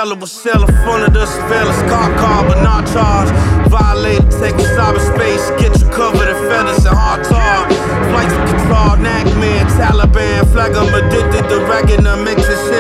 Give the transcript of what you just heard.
Mandela was sailing full of the surveillance, car, but not charged. Violated, taking cyberspace, get you covered in feathers and hard tar. Flights of Qatar, Nagman, Taliban, flag 'em addicted to ragging, mixing shit.